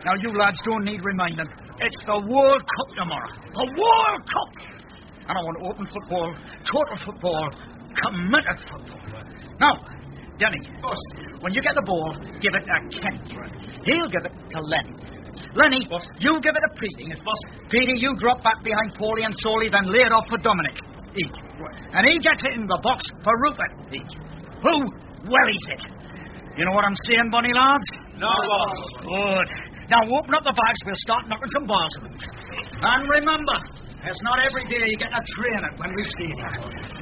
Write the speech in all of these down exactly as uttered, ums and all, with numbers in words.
Now, you lads don't need reminding. It's the World Cup tomorrow. The World Cup! And I want open football, total football, committed football. Now, Denny, boss, when you get the ball, give it to Kenny. He'll give it to Lenny. Lenny, boss, you give it to Petey. Yes, boss. Petey, you drop back behind Paulie and Solly, then lay it off for Dominic. He. And he gets it in the box for Rupert. He. Who worries it? You know what I'm saying, Bonnie lads? No, boss. Good. Now open up the bags, we'll start knocking some balls about. And remember, it's not every day you get to train at Wembley Stadium.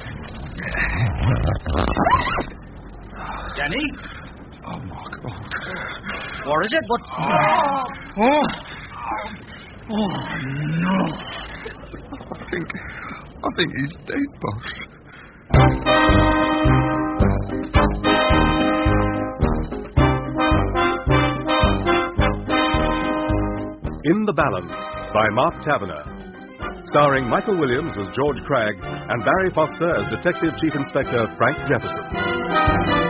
Denny? Oh, my God. Or is it? What? Oh. Oh. Oh, no. I think... I think he's dead, boss. In the Balance by Mark Taverner. Starring Michael Williams as George Cragg and Barry Foster as Detective Chief Inspector Frank Jefferson.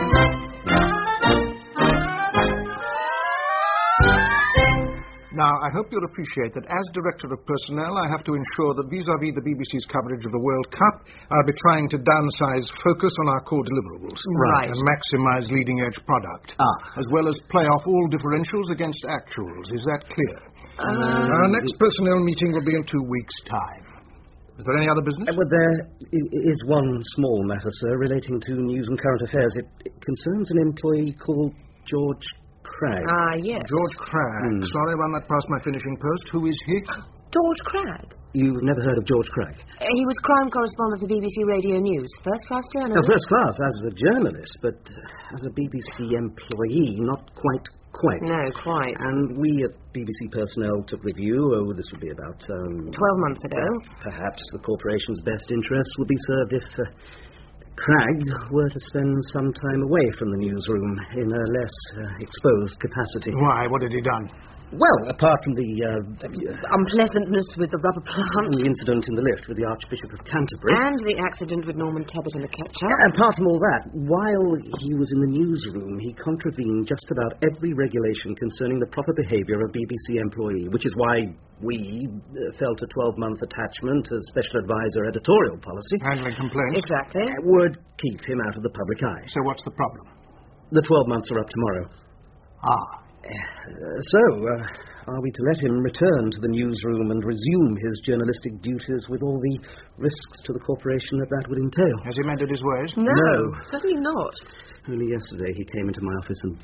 Now, I hope you'll appreciate that as Director of Personnel, I have to ensure that vis-à-vis the B B C's coverage of the World Cup, I'll be trying to downsize focus on our core deliverables. Right. And maximise leading-edge product. Ah. As well as play off all differentials against actuals. Is that clear? Um, our next personnel meeting will be in two weeks' time. Is there any other business? Uh, well, there is one small matter, sir, relating to news and current affairs. It, it concerns an employee called George Cragg. Ah, yes. George Cragg. Hmm. Sorry, I ran that past my finishing post. Who is he? George Cragg? You've never heard of George Cragg? Uh, he was crime correspondent for B B C Radio News. First-class journalist. No, first class as a journalist, but as a B B C employee, not quite, quite. No, quite. And we at B B C personnel took review. Oh, this would be about... Um, Twelve months ago. Perhaps the corporation's best interests would be served if... Uh, Cragg were to spend some time away from the newsroom in a less uh, exposed capacity. Why? What had he done? Well, apart from the... Uh, Unpleasantness with the rubber plant. the incident in the lift with the Archbishop of Canterbury. And the accident with Norman Tebbit and the ketchup. And apart from all that, while he was in the newsroom, he contravened just about every regulation concerning the proper behaviour of a B B C employee, which is why we uh, felt a twelve-month attachment as Special Advisor Editorial Policy. Handling complaints. Exactly. Uh, would keep him out of the public eye. So what's the problem? The twelve months are up tomorrow. Ah. Uh, so, uh, are we to let him return to the newsroom and resume his journalistic duties with all the risks to the corporation that that would entail? Has he mended his ways? No, No. certainly not. Only yesterday he came into my office and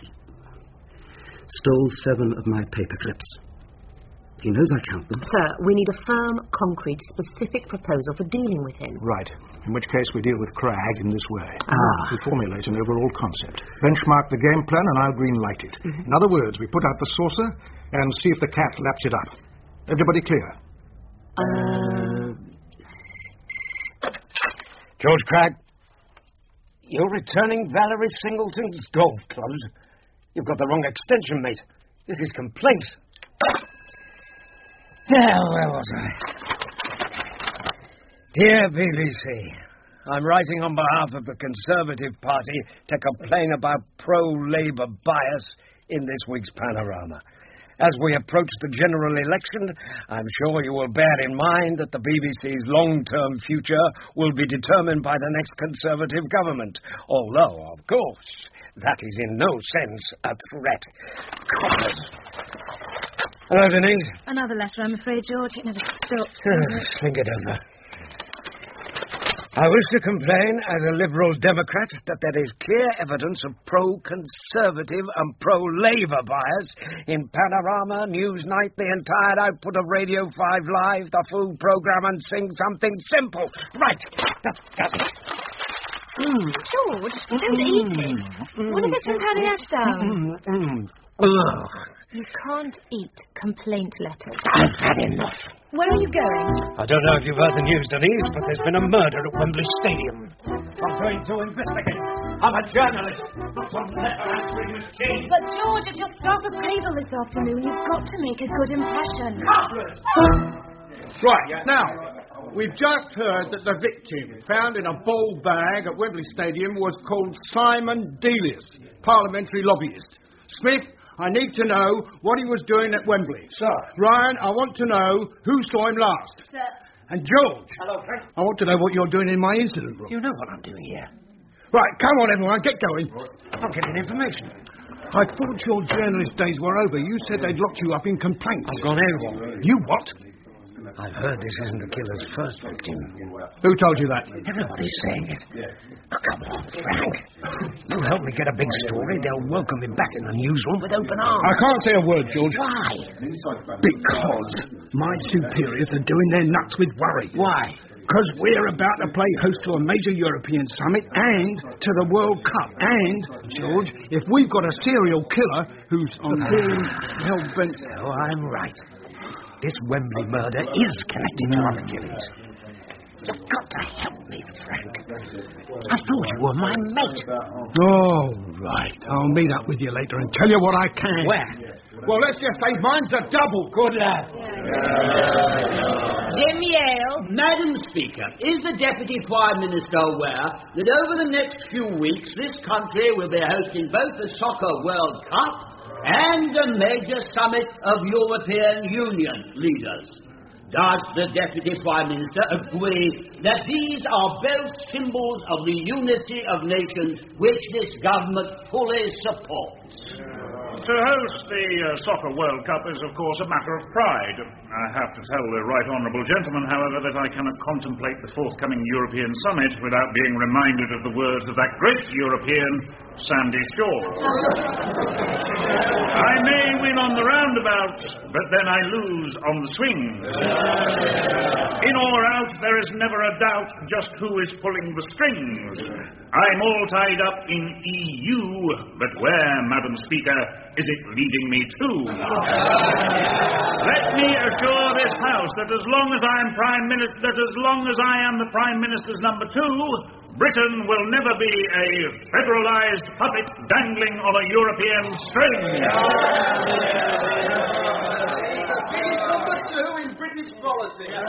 stole seven of my paper clips. He knows I count them. Sir, we need a firm, concrete, specific proposal for dealing with him. Right. In which case we deal with Cragg in this way. Ah. We formulate an overall concept. Benchmark the game plan and I'll green-light it. Mm-hmm. In other words, we put out the saucer and see if the cat laps it up. Everybody clear? Uh... George Cragg, you're returning Valerie Singleton's golf clubs. You've got the wrong extension, mate. This is complaint. Now, where was I? Dear B B C, I'm writing on behalf of the Conservative Party to complain about pro-Labour bias in this week's Panorama. As we approach the general election, I'm sure you will bear in mind that the B B C's long-term future will be determined by the next Conservative government, although, of course, that is in no sense a threat. Coppers. Hello, Denise. Another letter, I'm afraid, George. It never stops. Think it over. I wish to complain as a Liberal Democrat that there is clear evidence of pro-Conservative and pro-Labour bias in Panorama, Newsnight, the entire output of Radio five Live, the food programme, and Sing Something Simple. Right. That does it. Mm. George, don't eat it. Mm. What if it's from Paddy Ashdown? Mm. Mm. You can't eat complaint letters. I've had enough. Where are you going? I don't know if you've heard the news, Denise, but there's been a murder at Wembley Stadium. I'm going to investigate. I'm a journalist, not some letter answering machine. But, George, it's your staff appraisal this afternoon. You've got to make a good impression. Right, now, we've just heard that the victim found in a ball bag at Wembley Stadium was called Simon Delius, parliamentary lobbyist. Smith, I need to know what he was doing at Wembley. Sir. Ryan, I want to know who saw him last. Sir. And George. Hello, Frank. I want to know what you're doing in my incident room. You know what I'm doing here. Right, come on, everyone, get going. I'm getting information. I thought your journalist days were over. You said they'd locked you up in complaints. I've gone AWOL. You what? I've heard this isn't the killer's first victim. Who told you that? Everybody's saying it. Now, come on, Frank. You help me get a big story, they'll welcome me back in the newsroom with open arms. I can't say a word, George. Why? Because my superiors are doing their nuts with worry. Why? Because we're about to play host to a major European summit and to the World Cup. And, George, if we've got a serial killer who's on being hell-bent... So I'm right. This Wembley murder is connected to other killings. You've got to help me, Frank. I thought you were my mate. Oh, right. I'll meet up with you later and tell you what I can. Where? Well, let's just say mine's a double. Good lad. Jim Yale. Madam Speaker, is the Deputy Prime Minister aware that over the next few weeks this country will be hosting both the Soccer World Cup and a major summit of European Union leaders? Does the Deputy Prime Minister agree that these are both symbols of the unity of nations which this government fully supports? To host the uh, Soccer World Cup is, of course, a matter of pride. I have to tell the right honourable gentleman, however, that I cannot contemplate the forthcoming European summit without being reminded of the words of that great European, Sandy Shaw. I may win on the roundabout, but then I lose on the swings. In or out, there is never a doubt just who is pulling the strings. I'm all tied up in E U, but where, Madam Speaker, is it leading me to? Let me assure this House that as long as I am Prime Minister, that as long as I am the Prime Minister's number two, Britain will never be a federalised puppet dangling on a European string. Number two in British politics.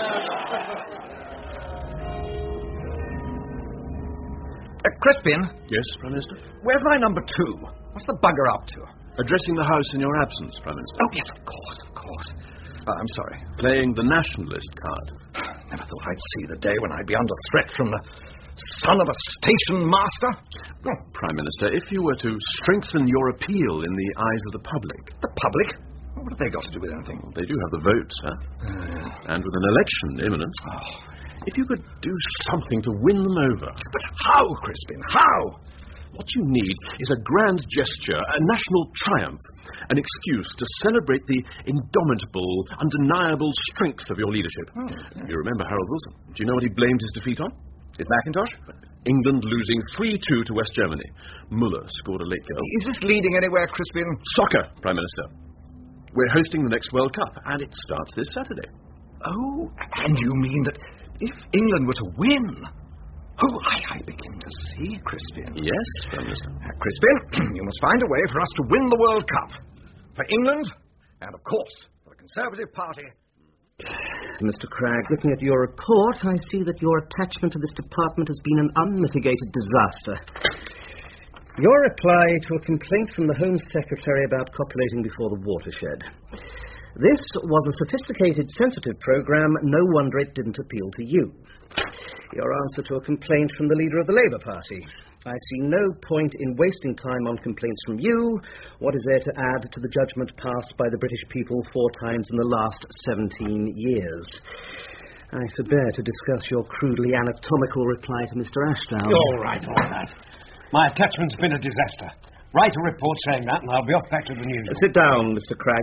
Uh, Crispin? Yes, Prime Minister? Where's my number two? What's the bugger up to? Addressing the House in your absence, Prime Minister. Oh, yes, of course, of course. Uh, I'm sorry. Playing the nationalist card. Never thought I'd see the day when I'd be under threat from the son of a station master. Oh, Prime Minister, if you were to strengthen your appeal in the eyes of the public... The public? What have they got to do with anything? Well, they do have the vote, sir. Uh, and with an election imminent... Oh. If you could do something to win them over... But how, Crispin? How? What you need is a grand gesture, a national triumph, an excuse to celebrate the indomitable, undeniable strength of your leadership. Oh. You remember Harold Wilson. Do you know what he blamed his defeat on? Is Macintosh? England losing three two to West Germany. Muller scored a late goal. Is this leading anywhere, Crispin? Soccer, Prime Minister. We're hosting the next World Cup, and it starts this Saturday. Oh, and you mean that if England were to win... Oh, I, I begin to see, Crispin. Yes, Prime Minister. Uh, Crispin, you must find a way for us to win the World Cup. For England, and, of course, for the Conservative Party. Mister Cragg, looking at your report, I see that your attachment to this department has been an unmitigated disaster. Your reply to a complaint from the Home Secretary about copulating before the watershed. This was a sophisticated, sensitive program. No wonder it didn't appeal to you. Your answer to a complaint from the leader of the Labour Party. I see no point in wasting time on complaints from you. What is there to add to the judgment passed by the British people four times in the last seventeen years? I forbear to discuss your crudely anatomical reply to Mister Ashdown. All right, all right. My attachment's been a disaster. Write a report saying that, and I'll be off back to the news. Sit down, Mister Cragg.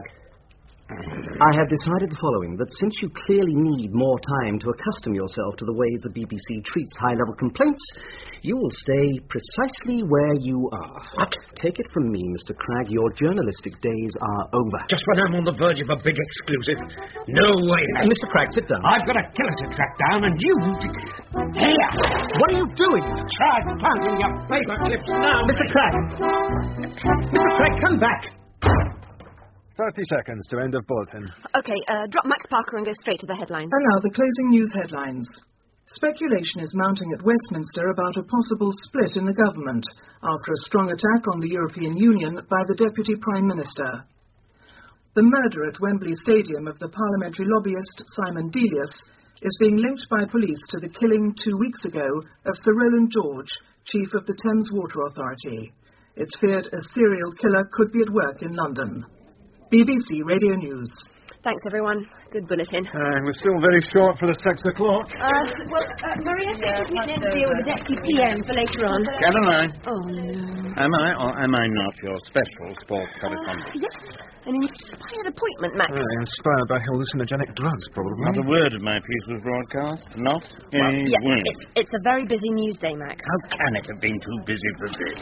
I have decided the following, that since you clearly need more time to accustom yourself to the ways the B B C treats high-level complaints, you will stay precisely where you are. What? Take it from me, Mister Cragg, your journalistic days are over. Just when I'm on the verge of a big exclusive. No way, Uh, Mister Cragg, sit down. I've got a killer to track down, and you... Here! What are you doing? Try planting your paper clips now. Mister Cragg! Mister Cragg, come back! Thirty seconds to end of bulletin. OK, uh, drop Max Parker and go straight to the headlines. And now the closing news headlines. Speculation is mounting at Westminster about a possible split in the government after a strong attack on the European Union by the Deputy Prime Minister. The murder at Wembley Stadium of the parliamentary lobbyist Simon Delius is being linked by police to the killing two weeks ago of Sir Roland George, Chief of the Thames Water Authority. It's feared a serial killer could be at work in London. B B C Radio News. Thanks, everyone. Good bulletin. And we're still very short for the six o'clock. Uh, well, uh, Maria said you need to deal with the deputy P M for later on. Caroline. Oh, no. Am I or am I not your special sports correspondent? Uh, yes. An inspired appointment, Max. Uh, inspired by hallucinogenic drugs, probably. Not a word of my piece was broadcast. Not a yeah, word. It's, it's a very busy news day, Max. How can it have been too busy for this?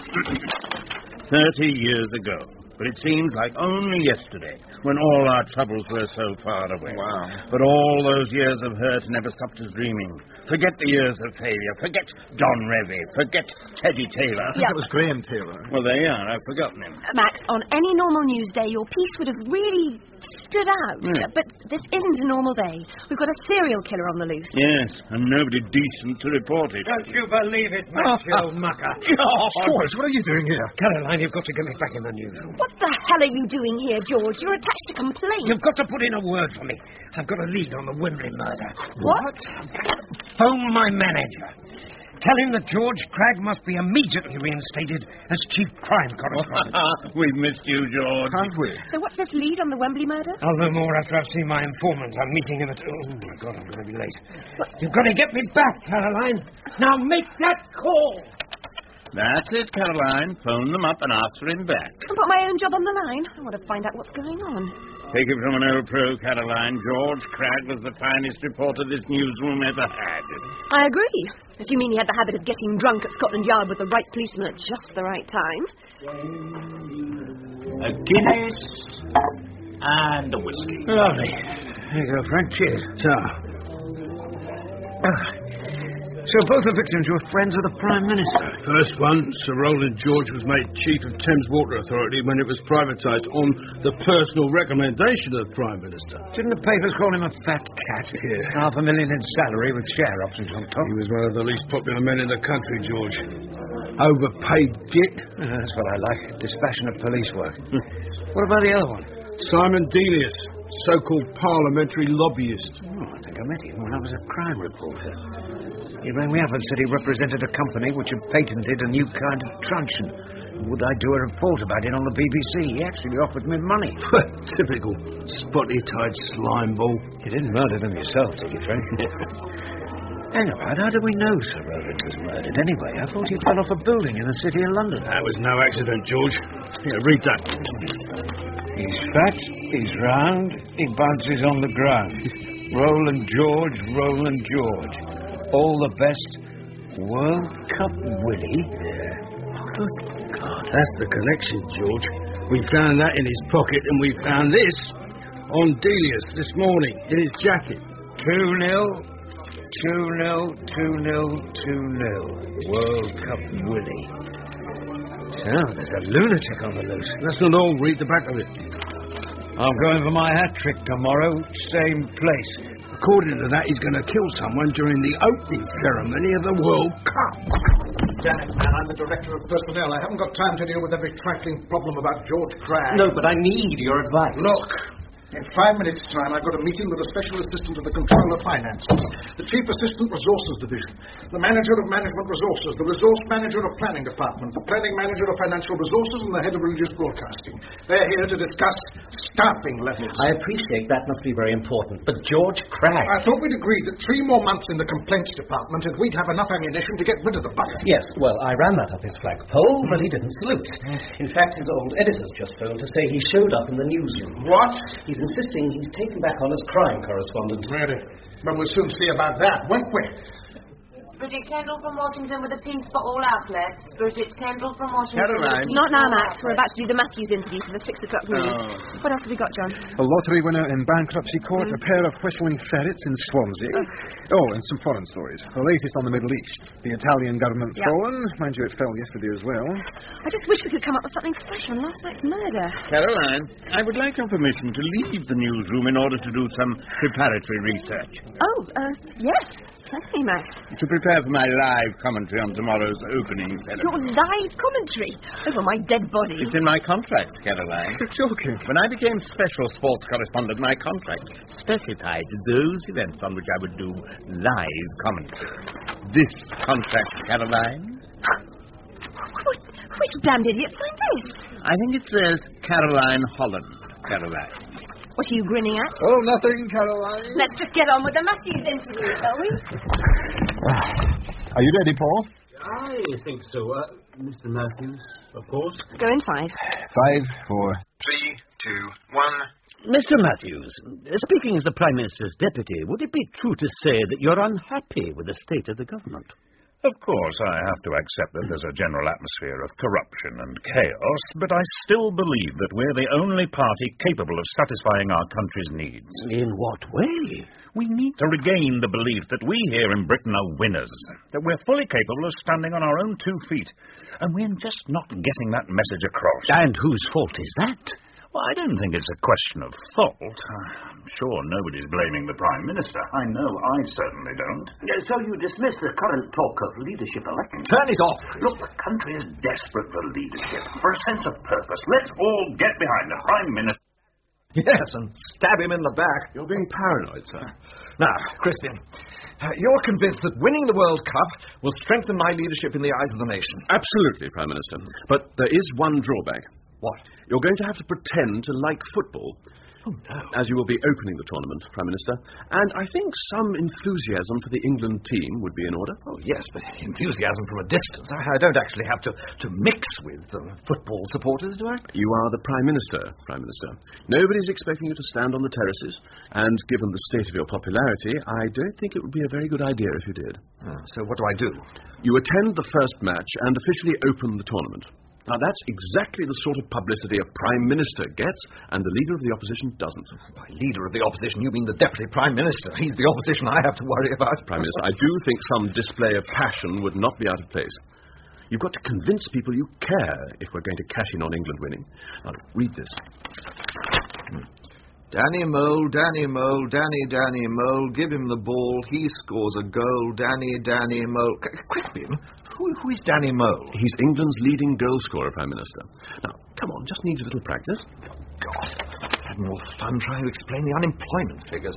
Thirty years ago. But it seems like only yesterday, when all our troubles were so far away. Wow. But all those years of hurt never stopped us dreaming. Forget the years of failure. Forget Don Revy. Forget Teddy Taylor. I think it was Graham Taylor. Well, there you are. I've forgotten him. Uh, Max, on any normal news day, your piece would have really stood out. Yeah. But this isn't a normal day. We've got a serial killer on the loose. Yes, and nobody decent to report it. Don't you believe it, Max, you old mucker? George, what are you doing here? Caroline, you've got to get me back in the newsroom. What the hell are you doing here, George? You're attached to complaint. You've got to put in a word for me. I've got a lead on the Wembley murder. What? Phone my manager. Tell him that George Cragg must be immediately reinstated as chief crime correspondent. We've missed you, George. Have we? So what's this lead on the Wembley murder? I'll know more after I've seen my informant. I'm meeting him at... Oh, my God, I'm going to be late. What? You've got to get me back, Caroline. Now make that call. That's it, Caroline. Phone them up and ask for him back. And put my own job on the line. I want to find out what's going on. Take it from an old pro, Caroline. George Cragg was the finest reporter this newsroom ever had. I agree. If you mean he had the habit of getting drunk at Scotland Yard with the right policeman at just the right time. A Guinness and a whiskey. Lovely. There you go, Frank. Cheers. So, Ah. So both the victims were friends of the Prime Minister? First one, Sir Roland George, was made Chief of Thames Water Authority when it was privatised on the personal recommendation of the Prime Minister. Didn't the papers call him a fat cat? Yeah. Half a million in salary with share options on top. He was one of the least popular men in the country, George. Overpaid git. Uh, that's what I like. Dispassionate police work. What about the other one? Simon Delius, so-called parliamentary lobbyist. Oh, I think I met him when I was a crime reporter. He rang me up and said he represented a company which had patented a new kind of truncheon. Would I do a report about it on the B B C? He actually offered me money. Typical spotty-tied slime ball. You didn't murder them yourself, did you, Frank? Hang about, how do we know Sir Roland was murdered anyway? I thought he fell off a building in the city of London. That was no accident, George. Here, read that. He's fat, he's round, he bounces on the ground. Roland George, Roland George. All the best. World Cup Willie? Yeah. Good God. That's the connection, George. We found that in his pocket, and we found this on Delius this morning in his jacket. two nil. two nil, two nil, two nil. World Cup Willie. So, there's a lunatic on the loose. That's not all. Read the back of it. I'm going for my hat-trick tomorrow. Same place. According to that, he's going to kill someone during the opening ceremony of the World Cup. Damn it, man, I'm the director of personnel. I haven't got time to deal with every trifling problem about George Cragg. No, but I need your advice. Look, in five minutes' time, I've got a meeting with a special assistant of the Controller of Finances, the Chief Assistant Resources Division, the Manager of Management Resources, the Resource Manager of Planning Department, the Planning Manager of Financial Resources, and the Head of Religious Broadcasting. They're here to discuss staffing levels. I appreciate that must be very important, but George Cragg... I thought we'd agreed that three more months in the complaints department and we'd have enough ammunition to get rid of the bugger. Yes, well, I ran that up his flagpole, but he didn't salute. In fact, his old editors just phoned to say he showed up in the newsroom. What? He's insisting he's taken back on as crime correspondent. Really? But we'll soon see about that, won't we? Bridget Kendall from Washington with the pink spot all outlets. Bridget Kendall from Washington. Caroline. Not now, Max. We're about to do the Matthews interview for the six o'clock news. Oh. What else have we got, John? A lottery winner in bankruptcy court, mm. a pair of whistling ferrets in Swansea. Oh. oh, and some foreign stories. The latest on the Middle East. The Italian government's yep. fallen. Mind you, it fell yesterday as well. I just wish we could come up with something fresh on last night's murder. Caroline, I would like your permission to leave the newsroom in order to do some preparatory research. Oh, uh, yes. Thank you, Max. To prepare for my live commentary on tomorrow's opening ceremony. Your live commentary over my dead body. It's in my contract, Caroline. You're joking. When I became special sports correspondent, my contract specified those events on which I would do live commentary. This contract, Caroline? What, which damned idiot signed this? I think it says Caroline Holland, Caroline. What are you grinning at? Oh, nothing, Caroline. Let's just get on with the Matthews interview, shall we? Are you ready, Paul? I think so. Uh, Mister Matthews, of course. Go in five. Five, four, three, two, one. Mister Matthews, speaking as the Prime Minister's deputy, would it be true to say that you're unhappy with the state of the government? Of course, I have to accept that there's a general atmosphere of corruption and chaos, but I still believe that we're the only party capable of satisfying our country's needs. In what way? We need to regain the belief that we here in Britain are winners, that we're fully capable of standing on our own two feet, and we're just not getting that message across. And whose fault is that? Well, I don't think it's a question of fault. I'm sure nobody's blaming the Prime Minister. I know I certainly don't. So you dismiss the current talk of leadership election? Turn it off. Look, the country is desperate for leadership, for a sense of purpose. Let's all get behind the Prime Minister. Yes, and stab him in the back. You're being paranoid, sir. Now, Crispian, uh, you're convinced that winning the World Cup will strengthen my leadership in the eyes of the nation. Absolutely, Prime Minister. But there is one drawback. What? You're going to have to pretend to like football. Oh, no. As you will be opening the tournament, Prime Minister. And I think some enthusiasm for the England team would be in order. Oh, yes, but enthusiasm from a distance. I, I don't actually have to, to mix with uh, football supporters, do I? You are the Prime Minister, Prime Minister. Nobody's expecting you to stand on the terraces. And given the state of your popularity, I don't think it would be a very good idea if you did. Oh, so what do I do? You attend the first match and officially open the tournament. Now, that's exactly the sort of publicity a Prime Minister gets, and the Leader of the Opposition doesn't. By Leader of the Opposition, you mean the Deputy Prime Minister. He's the opposition I have to worry about. Prime Minister, I do think some display of passion would not be out of place. You've got to convince people you care if we're going to cash in on England winning. Now, read this. Hmm. Danny Mole, Danny Mole, Danny, Danny Mole, give him the ball, he scores a goal, Danny, Danny Mole. Crispian, who, who is Danny Mole? He's England's leading goal scorer, Prime Minister. Now, come on, just needs a little practice. Oh, God, I've had more fun trying to explain the unemployment figures.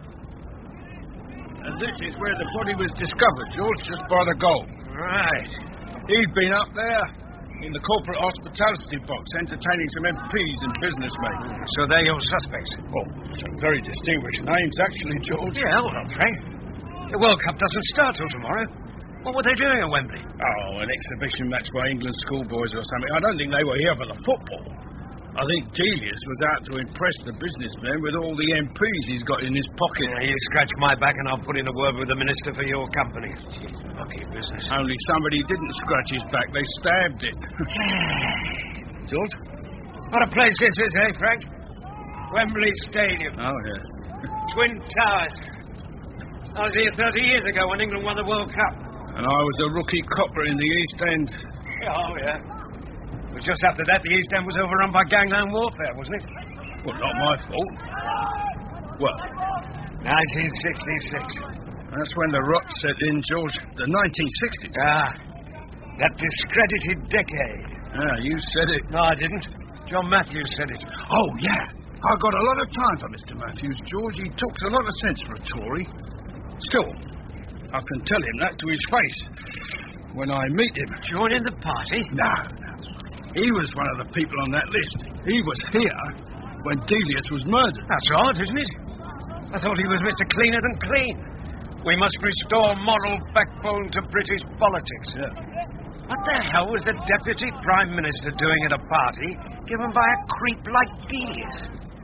And this is where the body was discovered, George, just by the goal. Right. He'd been up there in the corporate hospitality box, entertaining some M Ps and businessmen. So they're your suspects? Oh, some very distinguished names, actually, George. Yeah, hold on, Frank. The World Cup doesn't start till tomorrow. What were they doing at Wembley? Oh, an exhibition match by England schoolboys or something. I don't think they were here for the football. I think Delius was out to impress the businessmen with all the M Ps he's got in his pocket. Yeah, you scratch my back and I'll put in a word with the Minister for your company. Gee, lucky business. Only somebody didn't scratch his back. They stabbed it. George? What a place this is, eh, Frank? Wembley Stadium. Oh, yeah. Twin Towers. I was here thirty years ago when England won the World Cup. And I was a rookie copper in the East End. Oh, yeah. But just after that, the East End was overrun by gangland warfare, wasn't it? Well, not my fault. Well, nineteen sixty-six. That's when the rot set in, George. The nineteen sixties. Ah, that discredited decade. Ah, you said it. No, I didn't. John Matthews said it. Oh, yeah. I got a lot of time for Mister Matthews, George. He talks a lot of sense for a Tory. Still, I can tell him that to his face when I meet him. Joining the party? No, no. He was one of the people on that list. He was here when Delius was murdered. That's odd, isn't it? I thought he was Mister Cleaner than clean. We must restore moral backbone to British politics. Yeah. What the hell was the Deputy Prime Minister doing at a party given by a creep like Delius?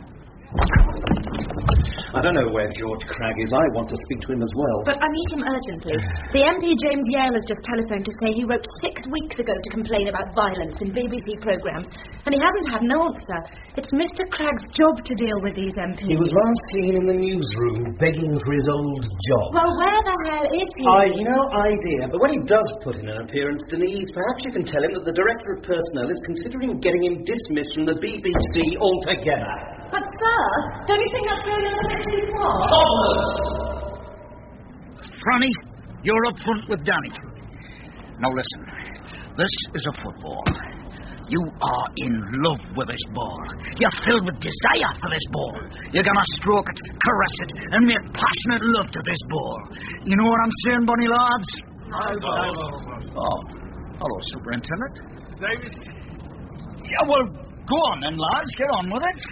I don't know where George Cragg is. I want to speak to him as well. But I need him urgently. The M P James Yale has just telephoned to say he wrote six weeks ago to complain about violence in B B C programmes, and he hasn't had an answer. It's Mister Cragg's job to deal with these M Ps. He was last seen in the newsroom begging for his old job. Well, where the hell is he? I've no idea, but when he does put in an appearance, Denise, perhaps you can tell him that the Director of Personnel is considering getting him dismissed from the B B C altogether. But, sir, don't you think that's going on a bit too far? Franny, you're up front with Danny. Now listen, this is a football. You are in love with this ball. You're filled with desire for this ball. You're going to stroke it, caress it, and make passionate love to this ball. You know what I'm saying, Bonnie lads? Oh, hello, Superintendent. Davis? Yeah, well, go on then, lads. Get on with it.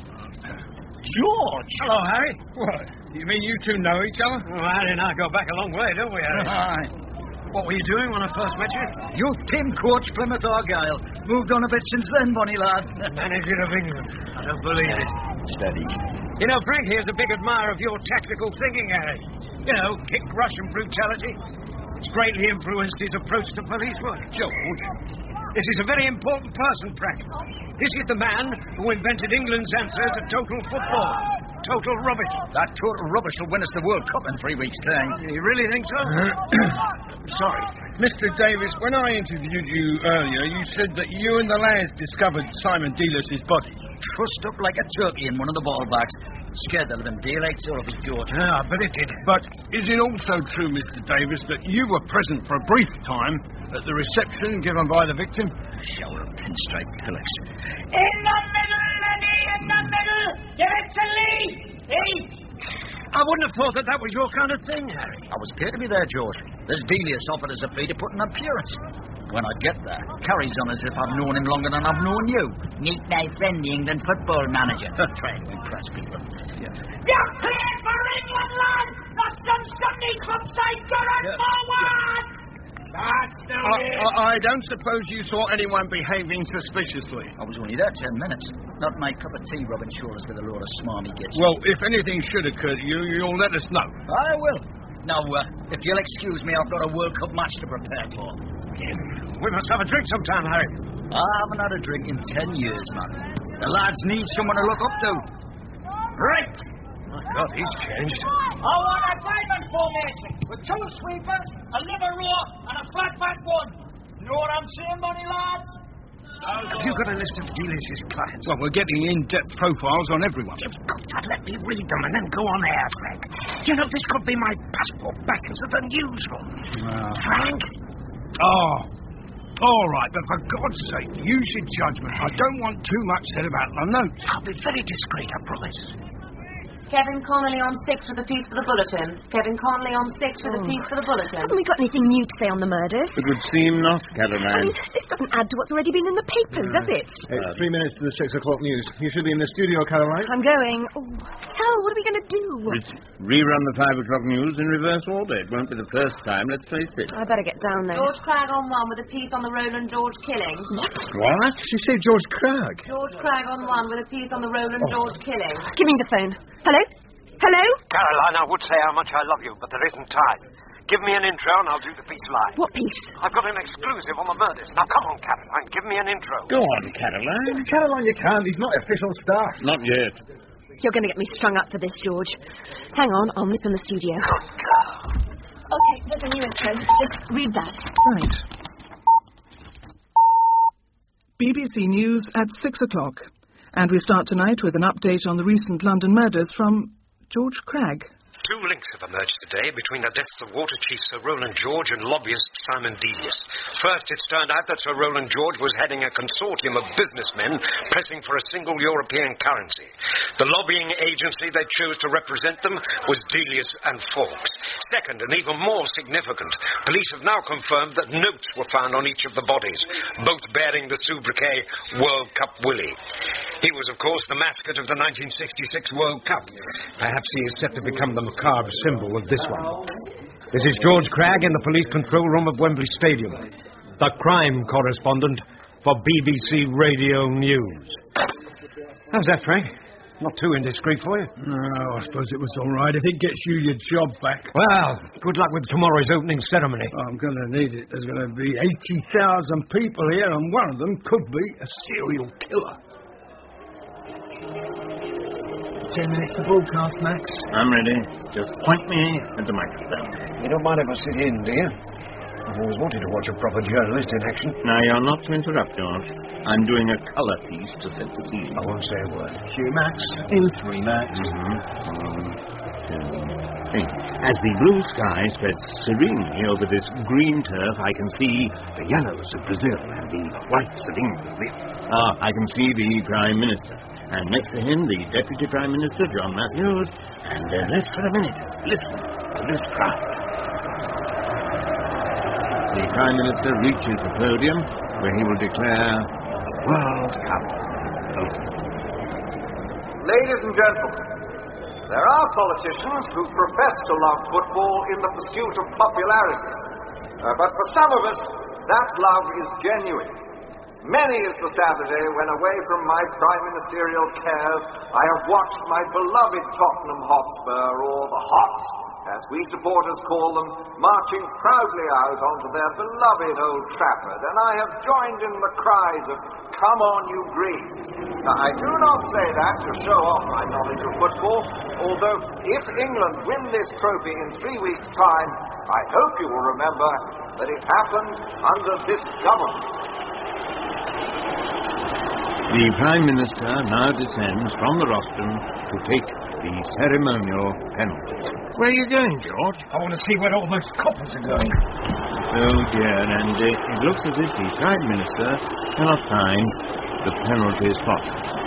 George. Hello, Harry. What? You mean you two know each other? Well, Harry and I go back a long way, don't we, Harry? Aye. What were you doing when I first met you? Youth team coach Plymouth Argyle. Moved on a bit since then, Bonnie lad. Manager of England. I don't believe it. Steady. You know, Frank here's a big admirer of your tactical thinking, Harry. You know, kick rush and brutality. It's greatly influenced his approach to police work. George. This is a very important person, Frank. This is the man who invented England's answer to total football. Total rubbish. That total rubbish will win us the World Cup in three weeks' time. You really think so? Sorry. Mister Davis, when I interviewed you earlier, you said that you and the lads discovered Simon Delis's body. Trussed up like a turkey in one of the ball bags. Scared the living daylights out of his George. Yeah, I bet it did. But is it also true, Mister Davis, that you were present for a brief time at the reception given by the victim? Shower of pinstripe pillocks. In the middle, Lenny, in the middle! Give it to Lee! Lee! I wouldn't have thought that that was your kind of thing, Harry. I was paid to be there, George. This Delius offered us a fee to put an appearance. When I get there, carries on as if I've known him longer than I've known you. Meet my friend, the England football manager. Trying to impress people. Yeah. You're playing for England, lad! Not some Sunday club side current yeah. forward! That's the way. I, I don't suppose you saw anyone behaving suspiciously. I was only there ten minutes. Not my cup of tea, rubbing shoulders with a load of smarmy gits. Well, if anything should occur to you, you'll let us know. I will. Now, uh, if you'll excuse me, I've got a World Cup match to prepare for. We must have a drink sometime, Harry. I haven't had a drink in ten years, man. The lads need someone to look up to. Right. My God, he's changed. I want a diamond formation with two sweepers, a libero, and a flat back one. Know what I'm saying, Bonnie lads? Have you got a list of Delis's clients? Well, we're getting in-depth profiles on everyone. You've got to let me read them and then go on air, Frank. You know, this could be my passport back into the newsroom. Uh, Frank? Oh, all right, but for God's sake, use your judgment. I don't want too much said about the notes. I'll be very discreet, I promise. Kevin Connolly on six with a piece for the bulletin. Kevin Connolly on six with oh. a piece for the bulletin. Haven't we got anything new to say on the murders? It would seem not, Caroline. I mean, this doesn't add to what's already been in the papers, does it? Hey, uh, three minutes to the six o'clock news. You should be in the studio, Caroline. I'm going. Oh, hell, what are we going to do? Re- rerun the five o'clock news in reverse order. It won't be the first time, let's face it. I better get down there. George Cragg on one with a piece on the Roland George killing. What? What? She said George Cragg. George Cragg on one with a piece on the Roland oh. George killing. Give me the phone. Hello? Hello? Caroline, I would say how much I love you, but there isn't time. Give me an intro and I'll do the piece live. What piece? I've got an exclusive on the murders. Now, come on, Caroline, give me an intro. Go on, Caroline. Caroline, you can't. He's not official staff. Not yet. You're going to get me strung up for this, George. Hang on, I'll nip in the studio. Good girl. Okay, there's a new intro. Just read that. Right. B B C News at six o'clock. And we start tonight with an update on the recent London murders from George Cragg. Two links have emerged today between the deaths of Water Chief Sir Roland George and lobbyist Simon Delius. First, it's turned out that Sir Roland George was heading a consortium of businessmen pressing for a single European currency. The lobbying agency they chose to represent them was Delius and Fawkes. Second, and even more significant, police have now confirmed that notes were found on each of the bodies, both bearing the sobriquet World Cup Willie. He was, of course, the mascot of the nineteen sixty-six World Cup. Perhaps he is set to become the macabre symbol of this one. This is George Cragg in the police control room of Wembley Stadium, the crime correspondent for B B C Radio News. How's that, Frank? Not too indiscreet for you? No, I suppose it was all right if it gets you your job back. Well, good luck with tomorrow's opening ceremony. I'm going to need it. There's going to be eighty thousand people here, and one of them could be a serial killer. Ten minutes to broadcast, Max. I'm ready. Just point me at the microphone. You don't mind if I sit in, do you? I've always wanted to watch a proper journalist in action. Now, you're not to interrupt, George. I'm doing a colour piece to set the scene. I won't say a word. Cue, Max. In three, Max. Mm-hmm. One, two, three. As the blue sky spreads serenely over this green turf, I can see the yellows of Brazil and the whites of England. Ah, I can see the Prime Minister. And next to him, the Deputy Prime Minister, John Matthews. And uh, rest for a minute. Listen to this crowd. The Prime Minister reaches the podium where he will declare the World Cup open. Ladies and gentlemen, there are politicians who profess to love football in the pursuit of popularity. Uh, but for some of us, that love is genuine. Many is the Saturday when, away from my prime ministerial cares, I have watched my beloved Tottenham Hotspur, or the Hots, as we supporters call them, marching proudly out onto their beloved Old Trafford, and I have joined in the cries of, "Come on, you Greens." Now, I do not say that to show off my knowledge of football, although if England win this trophy in three weeks' time, I hope you will remember that it happened under this government. The Prime Minister now descends from the rostrum to take the ceremonial penalty. Where are you going, George? I want to see where all those coppers are going. Oh, dear, and uh, it looks as if the Prime Minister cannot find the penalty spot.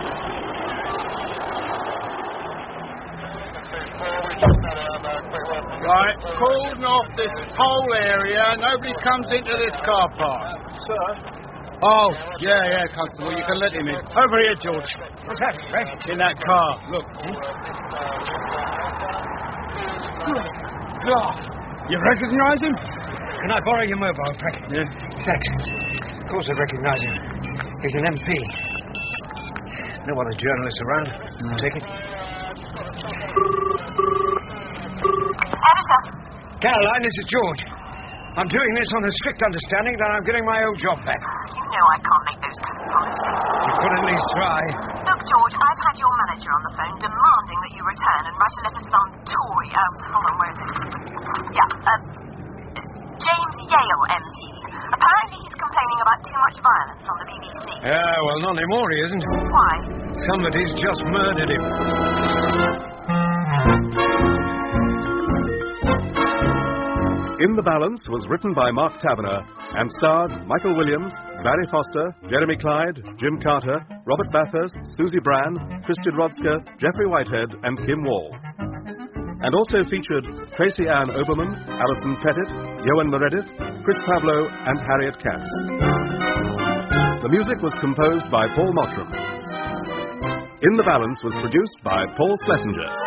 Right, cordon off this whole area. Nobody comes into this car park. Sir? Oh, yeah, yeah, Constable. You can let him in. Over here, George. What's that, Frank? In that car. Look. God. You recognise him? Can I borrow your mobile, Frank? Yeah. Thanks. Of course I recognise him. He's an M P. No other journalists around. Mm. Take it. Editor. Caroline, this is George. I'm doing this on the strict understanding that I'm getting my old job back. You know I can't make those kind of promises. You could at least try. Look, George, I've had your manager on the phone demanding that you return and write a letter to some Tory. Um, hold on, where is it? Yeah, um, James Yale, M P. Apparently he's complaining about too much violence on the B B C. Yeah, well, not anymore, he isn't. Why? Somebody's just murdered him. In the Balance was written by Mark Tavener and starred Michael Williams, Barry Foster, Jeremy Clyde, Jim Carter, Robert Bathurst, Susie Brand, Christian Rodska, Jeffrey Whitehead, and Kim Wall. And also featured Tracy Ann Oberman, Alison Pettit, Johan Meredith, Chris Pavlo, and Harriet Katz. The music was composed by Paul Mottram. In the Balance was produced by Paul Schlesinger.